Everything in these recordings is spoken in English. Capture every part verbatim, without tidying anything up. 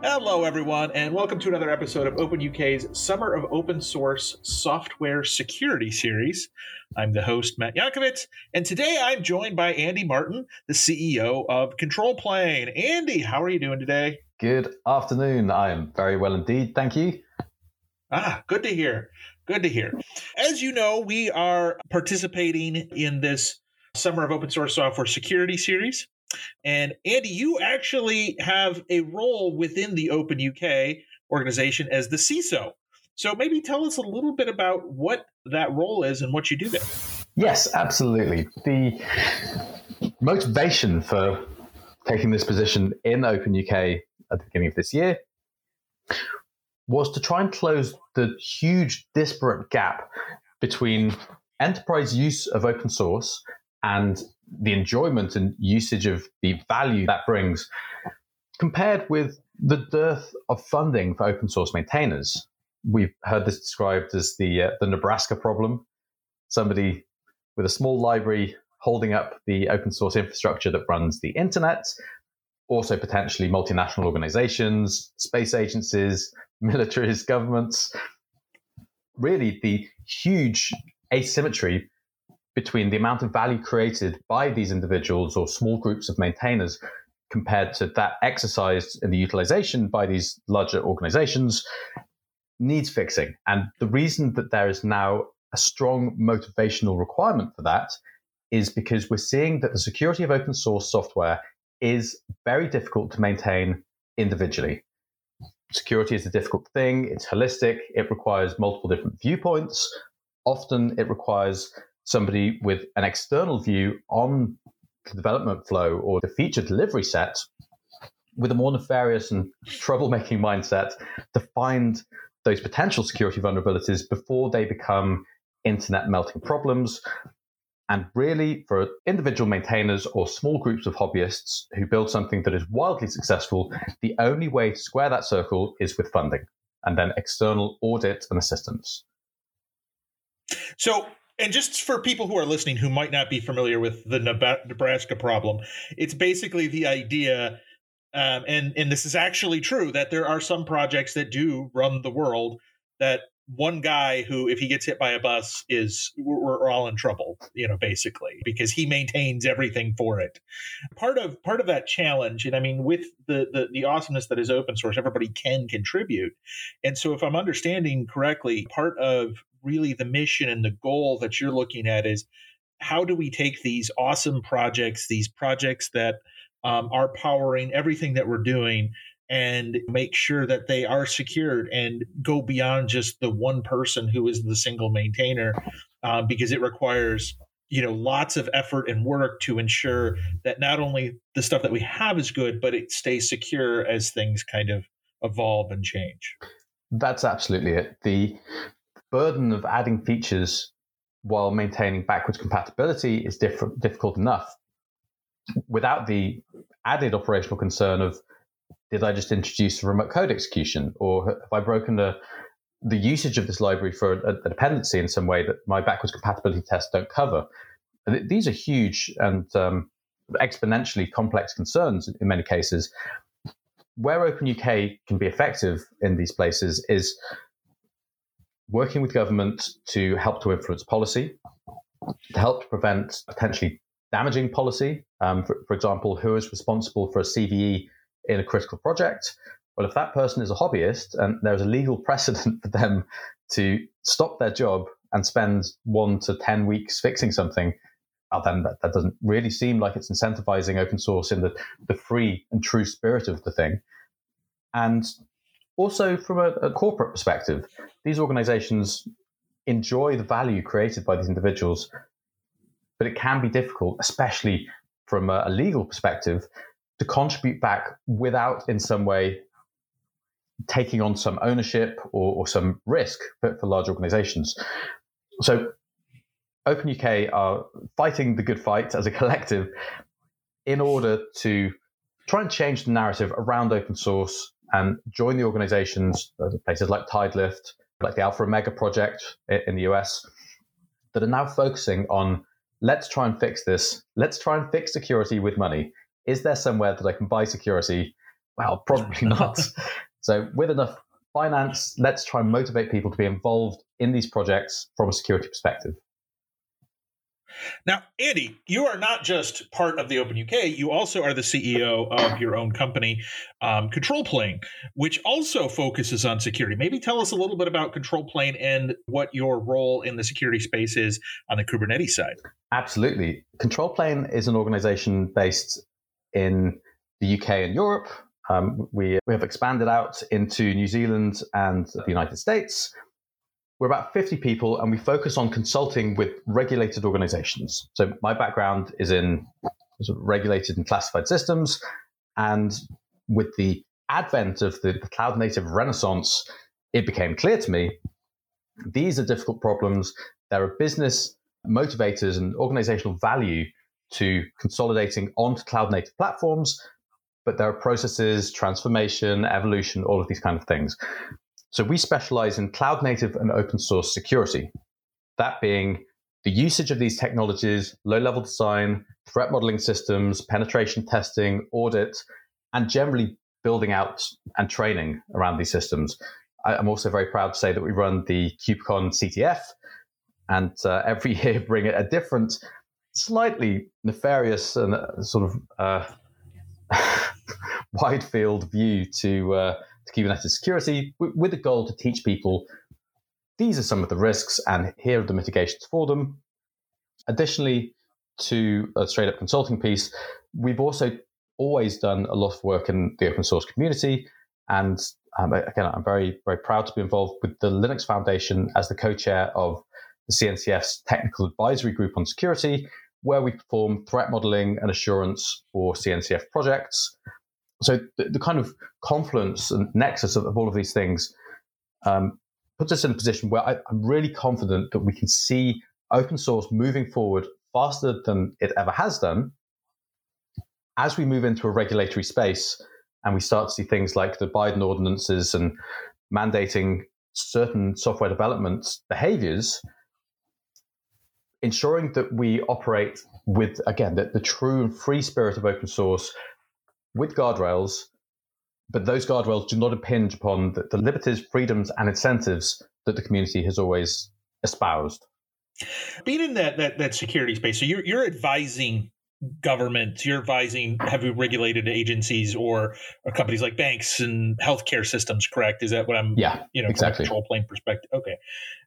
Hello, everyone, and welcome to another episode of Open U K's Summer of Open Source Software Security Series. I'm the host, Matt Yankovitz, and today I'm joined by Andy Martin, the C E O of Control Plane. Andy, how are you doing today? Good afternoon. I am very well indeed. Thank you. Ah, good to hear. Good to hear. As you know, we are participating in this Summer of Open Source Software Security Series. And Andy, you actually have a role within the Open U K organization as the C I S O. So maybe tell us a little bit about what that role is and what you do there. Yes, absolutely. The motivation for taking this position in Open U K at the beginning of this year was to try and close the huge disparate gap between enterprise use of open source and the enjoyment and usage of the value that brings, compared with the dearth of funding for open source maintainers. We've heard this described as the uh, the Nebraska problem. Somebody with a small library holding up the open source infrastructure that runs the internet, also potentially multinational organizations, space agencies, militaries, governments. Really, the huge asymmetry between the amount of value created by these individuals or small groups of maintainers compared to that exercised in the utilization by these larger organizations needs fixing. And the reason that there is now a strong motivational requirement for that is because we're seeing that the security of open source software is very difficult to maintain individually. Security is a difficult thing. It's holistic. It requires multiple different viewpoints. Often it requires somebody with an external view on the development flow or the feature delivery set with a more nefarious and troublemaking mindset to find those potential security vulnerabilities before they become internet melting problems. And really, for individual maintainers or small groups of hobbyists who build something that is wildly successful, the only way to square that circle is with funding and then external audit and assistance. So, and just for people who are listening who might not be familiar with the Nebraska problem, it's basically the idea, um, and, and this is actually true, that there are some projects that do run the world that one guy who, if he gets hit by a bus, is we're, we're all in trouble, you know, basically, because he maintains everything for it. Part of part of that challenge, and I mean, with the, the the awesomeness that is open source, everybody can contribute. And so if I'm understanding correctly, part of really the mission and the goal that you're looking at is how do we take these awesome projects, these projects that um, are powering everything that we're doing, and make sure that they are secured and go beyond just the one person who is the single maintainer, uh, because it requires, you know, lots of effort and work to ensure that not only the stuff that we have is good, but it stays secure as things kind of evolve and change. That's absolutely it. The burden of adding features while maintaining backwards compatibility is diff- difficult enough without the added operational concern of, did I just introduce a remote code execution, or have I broken the, the usage of this library for a, a dependency in some way that my backwards compatibility tests don't cover? And these are huge and um, exponentially complex concerns in many cases. Where Open U K can be effective in these places is working with government to help to influence policy, to help to prevent potentially damaging policy. Um, for, for example, who is responsible for a C V E in a critical project? Well, if that person is a hobbyist and there's a legal precedent for them to stop their job and spend one to ten weeks fixing something, well, then that, that doesn't really seem like it's incentivizing open source in the, the free and true spirit of the thing. And also from a, a corporate perspective, these organizations enjoy the value created by these individuals, but it can be difficult, especially from a, a legal perspective, to contribute back without in some way taking on some ownership or, or some risk for, for large organizations. So Open U K are fighting the good fight as a collective in order to try and change the narrative around open source and join the organizations, places like Tidelift, like the Alpha Omega project in the U S, that are now focusing on, let's try and fix this. Let's try and fix security with money. Is there somewhere that I can buy security Well, probably not. So with enough finance, let's try and motivate people to be involved in these projects from a security perspective. Now, Andy, you are not just part of the Open U K, you also are the C E O of your own company, um, Control Plane, which also focuses on security. Maybe tell us a little bit about Control Plane and what your role in the security space is on the Kubernetes side. Absolutely. Control Plane is an organization based in the U K and Europe. Um, we, we have expanded out into New Zealand and the United States. We're about fifty people, and we focus on consulting with regulated organizations. So my background is in sort of regulated and classified systems. And with the advent of the, the cloud native renaissance, it became clear to me, these are difficult problems. There are business motivators and organizational value to consolidating onto cloud native platforms, but there are processes, transformation, evolution, all of these kind of things. So we specialize in cloud native and open source security, that being the usage of these technologies, low-level design, threat modeling systems, penetration testing, audit, and generally building out and training around these systems. I'm also very proud to say that we run the KubeCon C T F, and uh, every year bring a different, slightly nefarious and uh, sort of uh, wide field view to uh, to Kubernetes security, with the goal to teach people these are some of the risks and here are the mitigations for them. Additionally, to a straight up consulting piece, we've also always done a lot of work in the open source community. And um, again, I'm very, very proud to be involved with the Linux Foundation as the co-chair of the C N C F's Technical Advisory Group on Security, where we perform threat modeling and assurance for C N C F projects. So the, the kind of confluence and nexus of, of all of these things um, puts us in a position where I, I'm really confident that we can see open source moving forward faster than it ever has done as we move into a regulatory space and we start to see things like the Biden ordinances and mandating certain software development behaviors, ensuring that we operate with, again, the, the true and free spirit of open source with guardrails, but those guardrails do not impinge upon the, the liberties, freedoms, and incentives that the community has always espoused. Being in that that, that security space, so you're you're advising government, you're advising heavily regulated agencies or, or companies like banks and healthcare systems, correct? Is that what I'm? Yeah, you know, exactly. From a Control Plane perspective. Okay,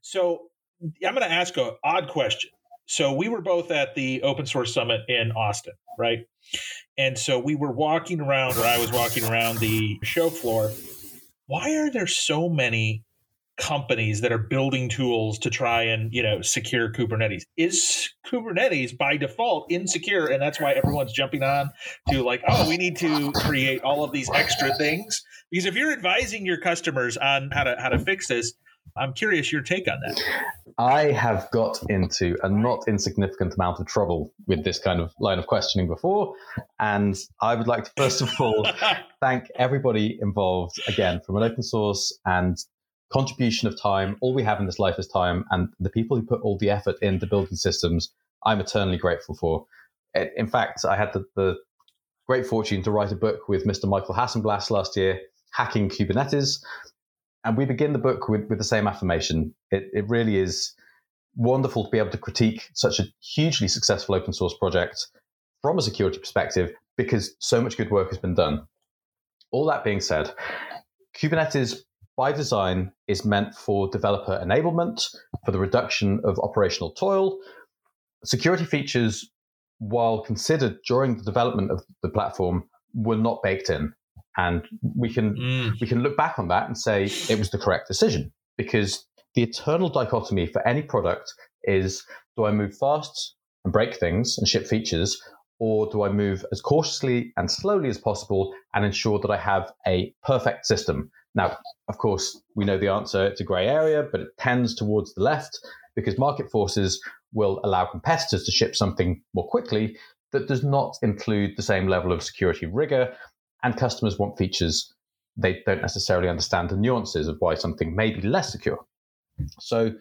so I'm going to ask an odd question. So we were both at the Open Source Summit in Austin, right? And so we were walking around, or I was walking around the show floor. Why are there so many companies that are building tools to try and, you know, secure Kubernetes? Is Kubernetes by default insecure? And that's why everyone's jumping on to like, oh, we need to create all of these extra things. Because if you're advising your customers on how to how to fix this, I'm curious your take on that. I have got into a not insignificant amount of trouble with this kind of line of questioning before. And I would like to, first of all, thank everybody involved, again, from an open source and contribution of time. All we have in this life is time. And the people who put all the effort into building systems, I'm eternally grateful for. In fact, I had the, the great fortune to write a book with Mister Michael Hassenblass last year, Hacking Kubernetes. And we begin the book with, with the same affirmation. It, it really is wonderful to be able to critique such a hugely successful open source project from a security perspective because so much good work has been done. All that being said, Kubernetes by design is meant for developer enablement, for the reduction of operational toil. Security features, while considered during the development of the platform, were not baked in. And we can mm. we can look back on that and say it was the correct decision, because the eternal dichotomy for any product is, do I move fast and break things and ship features, or do I move as cautiously and slowly as possible and ensure that I have a perfect system? Now, of course, we know the answer. It's a gray area, but it tends towards the left because market forces will allow competitors to ship something more quickly that does not include the same level of security rigor. And customers want features. They don't necessarily understand the nuances of why something may be less secure. So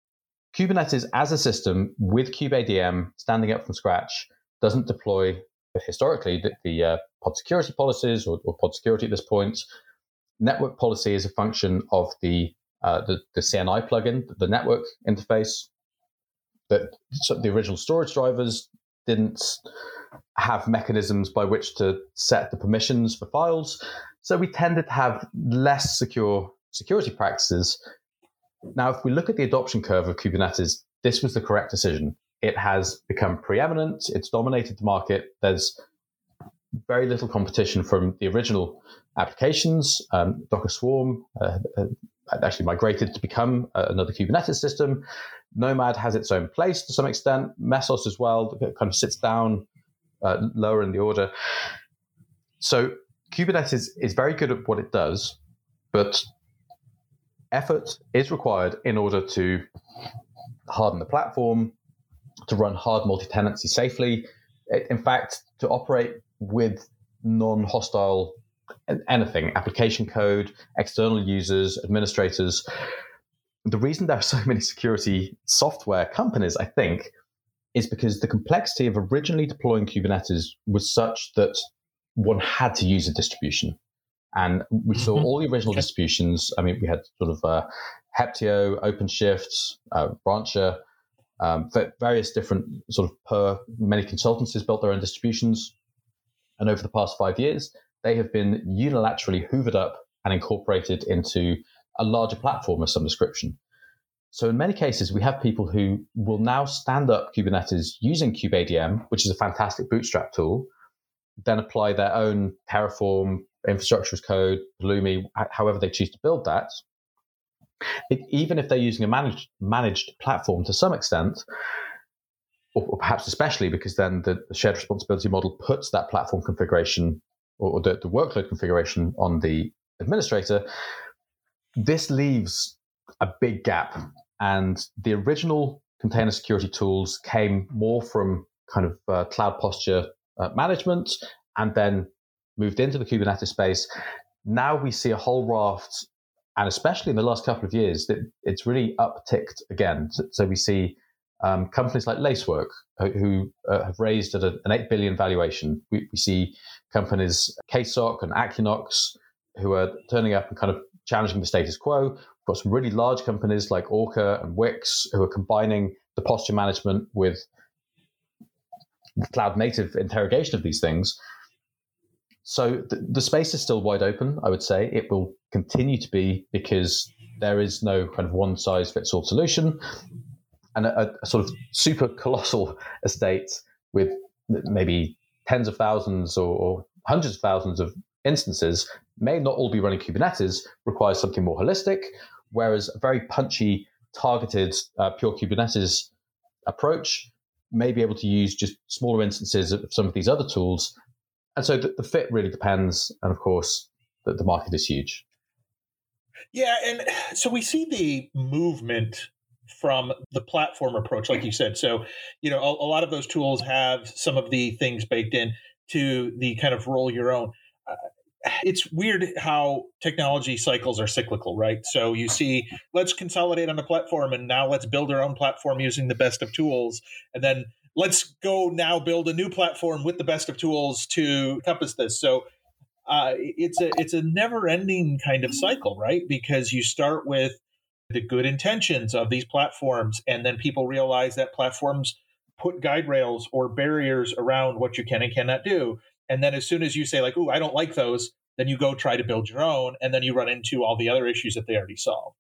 Kubernetes as a system with KubeADM standing up from scratch doesn't deploy historically, the, the uh, pod security policies or, or pod security at this point. Network policy is a function of the uh, the, the C N I plugin, the network interface. That so the original storage drivers didn't have mechanisms by which to set the permissions for files, so we tended to have less secure security practices. Now, if we look at the adoption curve of Kubernetes, this was the correct decision. It has become preeminent. It's dominated the market. There's very little competition from the original applications. Um, Docker Swarm uh, uh, actually migrated to become uh, another Kubernetes system. Nomad has its own place to some extent. Mesos as well, it kind of sits down uh, lower in the order. So Kubernetes is very good at what it does, but effort is required in order to harden the platform, to run hard multi-tenancy safely. In fact, to operate with non-hostile anything, application code, external users, administrators. The reason there are so many security software companies, I think, is because the complexity of originally deploying Kubernetes was such that one had to use a distribution. And we saw all the original distributions. I mean, we had sort of uh, Heptio, OpenShift, uh, Brancher, um, various different sort of per many consultancies built their own distributions. And over the past five years, they have been unilaterally hoovered up and incorporated into a larger platform of some description. So in many cases, we have people who will now stand up Kubernetes using KubeADM, which is a fantastic bootstrap tool, then apply their own Terraform, infrastructure as code, Pulumi, however they choose to build that. It, even if they're using a managed, managed platform to some extent, or, or perhaps especially because then the, the shared responsibility model puts that platform configuration or, or the, the workload configuration on the administrator, this leaves a big gap. And the original container security tools came more from kind of uh, cloud posture uh, management and then moved into the Kubernetes space. Now we see a whole raft, and especially in the last couple of years, that it's really upticked again. So, so we see um, companies like Lacework, who, who uh, have raised at a, an eight billion valuation. We, we see companies K S O C and Aquinox, who are turning up and kind of challenging the status quo. We've got some really large companies like Orca and Wix, who are combining the posture management with the cloud native interrogation of these things. So the, the space is still wide open, I would say. It will continue to be because there is no kind of one size fits all solution. And a, a sort of super colossal estate with maybe tens of thousands or, or hundreds of thousands of instances may not all be running Kubernetes, requires something more holistic, whereas a very punchy, targeted, uh, pure Kubernetes approach may be able to use just smaller instances of some of these other tools. And so the, the fit really depends. And of course, the, the market is huge. Yeah. And so we see the movement from the platform approach, like you said. So, you know, a, a lot of those tools have some of the things baked in to the kind of roll your own. Uh, it's weird how technology cycles are cyclical, right? So you see, let's consolidate on a platform and now let's build our own platform using the best of tools. And then let's go now build a new platform with the best of tools to encompass this. So uh, it's a it's a never-ending kind of cycle, right? Because you start with the good intentions of these platforms, and then people realize that platforms put guide rails or barriers around what you can and cannot do. And then as soon as you say, like, "Ooh, I don't like those," then you go try to build your own, and then you run into all the other issues that they already solved.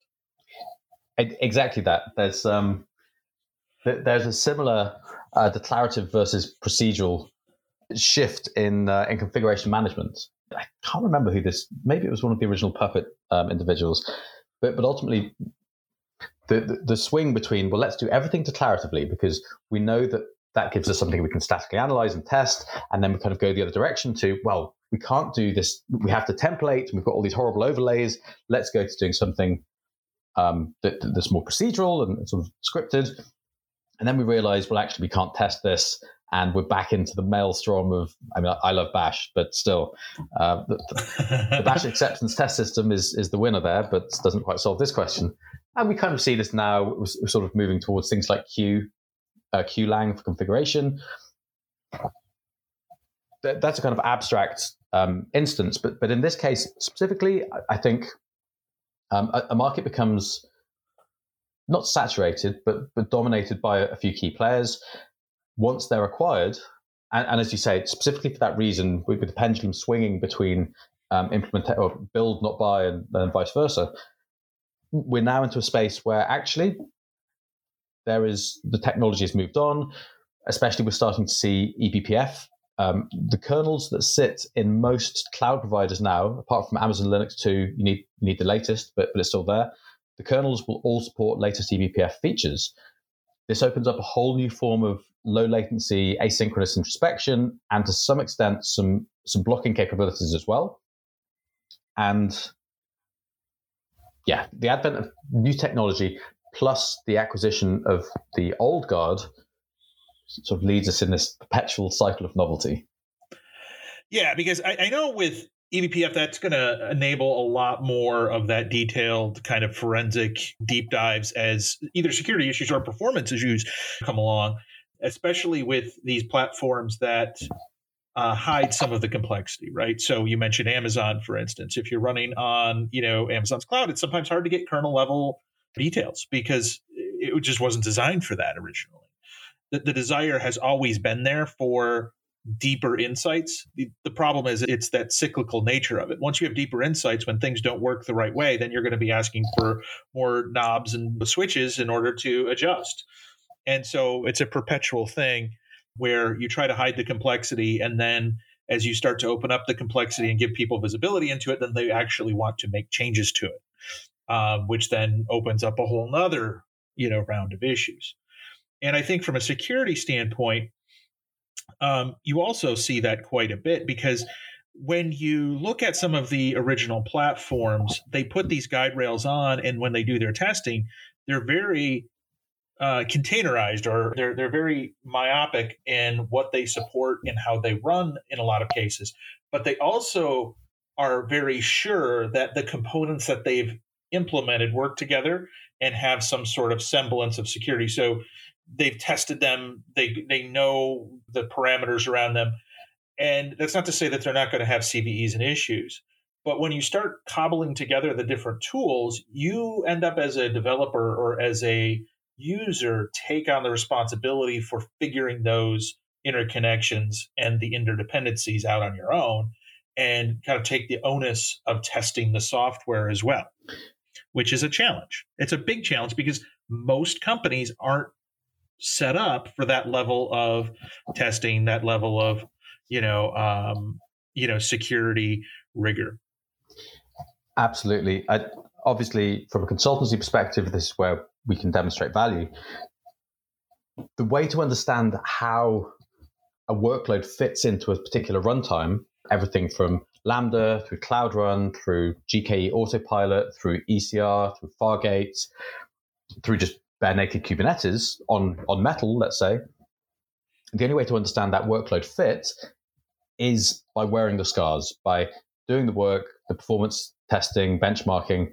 Exactly that. There's um, there's a similar uh, declarative versus procedural shift in uh, in configuration management. I can't remember who this. Maybe it was one of the original Puppet um, individuals, but but ultimately, the, the the swing between, well, let's do everything declaratively because we know that that gives us something we can statically analyze and test, and then we kind of go the other direction to, well, we can't do this. We have to template, and we've got all these horrible overlays. Let's go to doing something um, that, that's more procedural and sort of scripted. And then we realize, well, actually, we can't test this, and we're back into the maelstrom of, I mean, I love Bash, but still, uh, the, the Bash acceptance test system is is the winner there, but doesn't quite solve this question. And we kind of see this now, we're sort of moving towards things like Q, uh, Qlang for configuration. th- that's a kind of abstract um, instance. But but in this case specifically, I, I think um, a, a market becomes not saturated, but but dominated by a, a few key players. Once they're acquired, and, and as you say, specifically for that reason, with, with the pendulum swinging between um, implement or build, not buy, and, and vice versa, we're now into a space where actually there is the technology has moved on. Especially, we're starting to see E B P F. Um, the kernels that sit in most cloud providers now, apart from Amazon Linux two, you need you need the latest, but, but it's still there. The kernels will all support latest E B P F features. This opens up a whole new form of low latency asynchronous introspection, and to some extent, some some blocking capabilities as well. And yeah, the advent of new technology plus the acquisition of the old guard sort of leads us in this perpetual cycle of novelty. Yeah, because I, I know with E B P F, that's going to enable a lot more of that detailed kind of forensic deep dives as either security issues or performance issues come along, especially with these platforms that uh, hide some of the complexity, right? So you mentioned Amazon, for instance. If you're running on, you know, Amazon's cloud, it's sometimes hard to get kernel level details because it just wasn't designed for that originally. The, the desire has always been there for deeper insights. The, the problem is it's that cyclical nature of it. Once you have deeper insights, when things don't work the right way, then you're going to be asking for more knobs and switches in order to adjust. And so it's a perpetual thing where you try to hide the complexity, and then as you start to open up the complexity and give people visibility into it, then they actually want to make changes to it, um, which then opens up a whole nother, you know, round of issues. And I think from a security standpoint, um, you also see that quite a bit because when you look at some of the original platforms, they put these guide rails on, and when they do their testing, they're very uh, containerized, or they're they're very myopic in what they support and how they run in a lot of cases. But they also are very sure that the components that they've implemented work together and have some sort of semblance of security. So they've tested them. They they know the parameters around them. And that's not to say that they're not going to have C V Es and issues. But when you start cobbling together the different tools, you end up as a developer or as a user take on the responsibility for figuring those interconnections and the interdependencies out on your own, and kind of take the onus of testing the software as well, which is a challenge. It's a big challenge because most companies aren't set up for that level of testing, that level of, you know, um, you know, security rigor. Absolutely. I, obviously, from a consultancy perspective, this is where we can demonstrate value. The way to understand how a workload fits into a particular runtime, everything from Lambda through Cloud Run, through G K E Autopilot, through E C R, through Fargate, through just bare naked Kubernetes on, on Metal, let's say, the only way to understand that workload fit is by wearing the scars, by doing the work, the performance testing, benchmarking.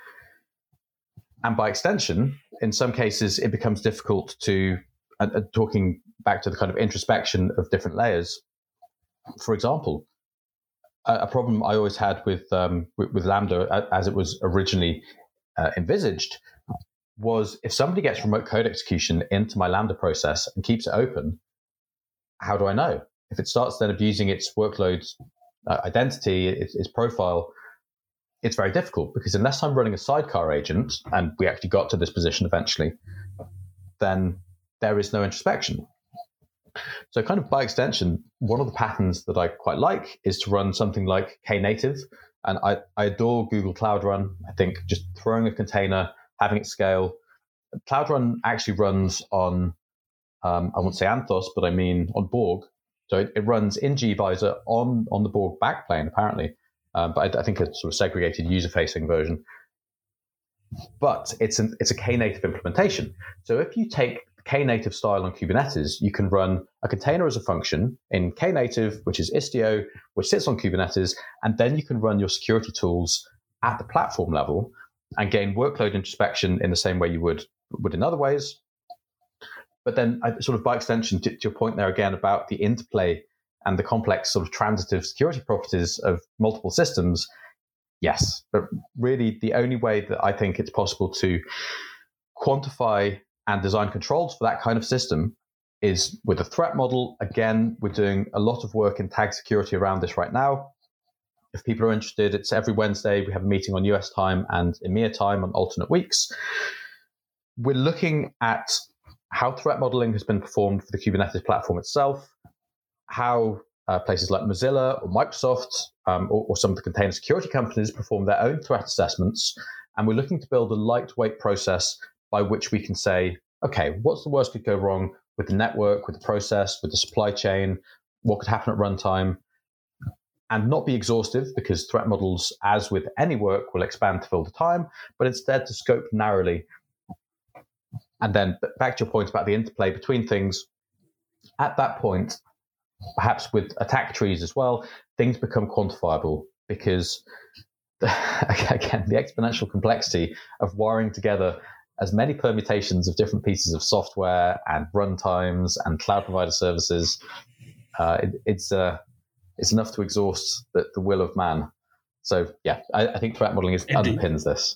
And by extension, in some cases, it becomes difficult to, uh, talking back to the kind of introspection of different layers. For example, a, a problem I always had with, um, with, with Lambda as it was originally uh, envisaged was if somebody gets remote code execution into my Lambda process and keeps it open, how do I know? If it starts then abusing its workload uh, identity, its, its profile, it's very difficult because unless I'm running a sidecar agent, and we actually got to this position eventually, then there is no introspection. So kind of by extension, one of the patterns that I quite like is to run something like Knative. And I, I adore Google Cloud Run. I think just throwing a container, having it scale. Cloud Run actually runs on, um, I won't say Anthos, but I mean on Borg. So it, it runs in gvisor on, on the Borg backplane, apparently. Um, but I, I think a sort of segregated user-facing version. But it's an, it's a Knative implementation. So if you take Knative style on Kubernetes, you can run a container as a function in Knative, which is Istio, which sits on Kubernetes, and then you can run your security tools at the platform level and gain workload introspection in the same way you would, would in other ways. But then I, sort of by extension, to, to your point there again about the interplay and the complex sort of transitive security properties of multiple systems, yes. But really, the only way that I think it's possible to quantify and design controls for that kind of system is with a threat model. Again, we're doing a lot of work in tag security around this right now. If people are interested, it's every Wednesday. We have a meeting on U S time and EMEA time on alternate weeks. We're looking at how threat modeling has been performed for the Kubernetes platform itself, how uh, places like Mozilla or Microsoft um, or, or some of the container security companies perform their own threat assessments. And we're looking to build a lightweight process by which we can say, okay, what's the worst could go wrong with the network, with the process, with the supply chain, what could happen at runtime, and not be exhaustive, because threat models, as with any work, will expand to fill the time, but instead to scope narrowly. And then back to your point about the interplay between things, at that point, perhaps with attack trees as well, things become quantifiable, because, the, again, the exponential complexity of wiring together as many permutations of different pieces of software and runtimes and cloud provider services, uh, it, it's uh, it's enough to exhaust the, the will of man. So, yeah, I, I think threat modeling is, underpins this.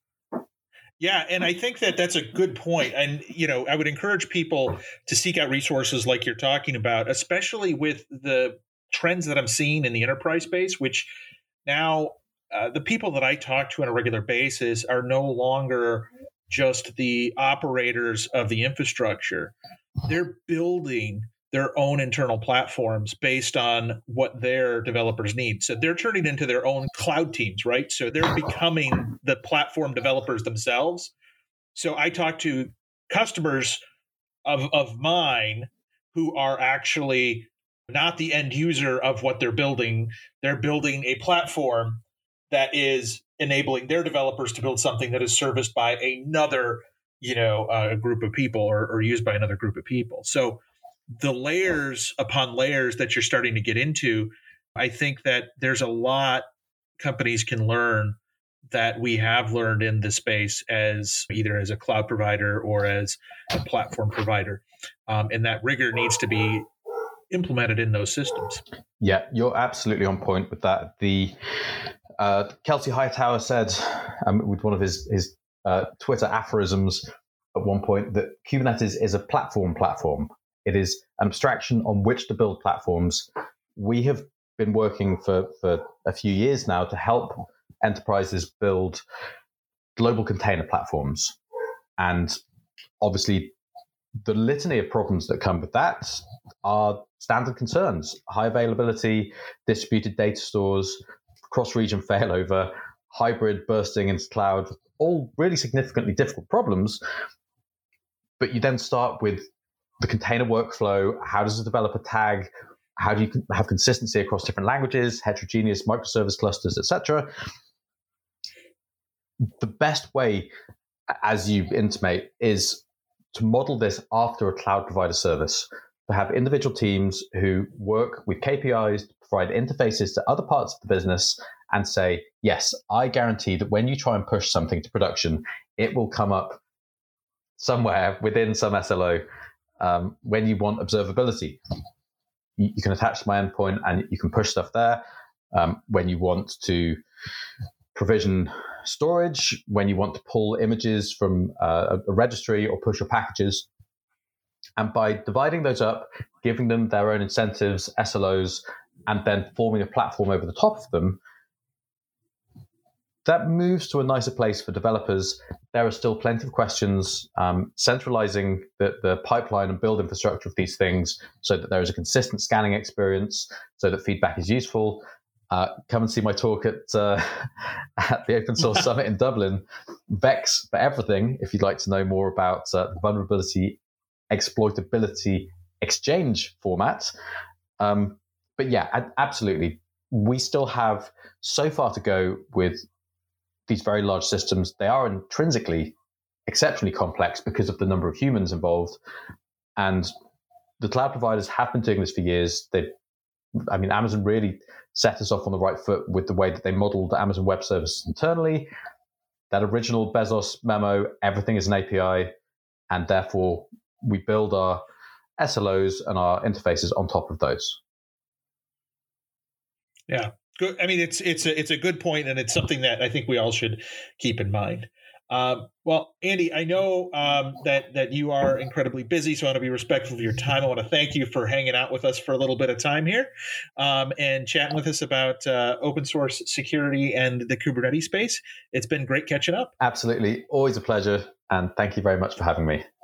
Yeah, and I think that that's a good point. And, you know, I would encourage people to seek out resources like you're talking about, especially with the trends that I'm seeing in the enterprise space, which now uh, the people that I talk to on a regular basis are no longer just the operators of the infrastructure. They're building their own internal platforms based on what their developers need. So they're turning into their own cloud teams, right? So they're becoming the platform developers themselves. So I talk to customers of, of mine who are actually not the end user of what they're building. They're building a platform that is enabling their developers to build something that is serviced by another, you know, uh, group of people or, or used by another group of people. So the layers upon layers that you're starting to get into, I think that there's a lot companies can learn that we have learned in this space as either as a cloud provider or as a platform provider. Um, and that rigor needs to be implemented in those systems. Yeah, you're absolutely on point with that. The uh, Kelsey Hightower said um, with one of his, his uh, Twitter aphorisms at one point that Kubernetes is a platform platform. It is an abstraction on which to build platforms. We have been working for, for a few years now to help enterprises build global container platforms. And obviously, the litany of problems that come with that are standard concerns: high availability, distributed data stores, cross-region failover, hybrid bursting into cloud, all really significantly difficult problems. But you then start with the container workflow. How does the developer tag? How do you have consistency across different languages, heterogeneous microservice clusters, et cetera? The best way, as you intimate, is to model this after a cloud provider service, to have individual teams who work with K P Is to provide interfaces to other parts of the business and say, yes, I guarantee that when you try and push something to production, it will come up somewhere within some S L O. Um, when you want observability, you, you can attach to my endpoint and you can push stuff there. Um, when you want to provision storage, when you want to pull images from uh, a registry or push your packages. And by dividing those up, giving them their own incentives, S L Os, and then forming a platform over the top of them, that moves to a nicer place for developers. There are still plenty of questions. Um, centralizing the, the pipeline and build infrastructure of these things so that there is a consistent scanning experience, so that feedback is useful. Uh, come and see my talk at uh, at the Open Source Summit in Dublin, Vex for Everything, if you'd like to know more about uh, the vulnerability exploitability exchange format. Um, but yeah, absolutely. We still have so far to go with these very large systems. They are intrinsically exceptionally complex because of the number of humans involved. And the cloud providers have been doing this for years. They, I mean, Amazon really set us off on the right foot with the way that they modeled the Amazon Web Services internally. That original Bezos memo, everything is an A P I, and therefore we build our S L Os and our interfaces on top of those. Yeah, good. I mean, it's it's a it's a good point, and it's something that I think we all should keep in mind. Um, well, Andy, I know um, that that you are incredibly busy, so I want to be respectful of your time. I want to thank you for hanging out with us for a little bit of time here um, and chatting with us about uh, open source security and the Kubernetes space. It's been great catching up. Absolutely, always a pleasure, and thank you very much for having me.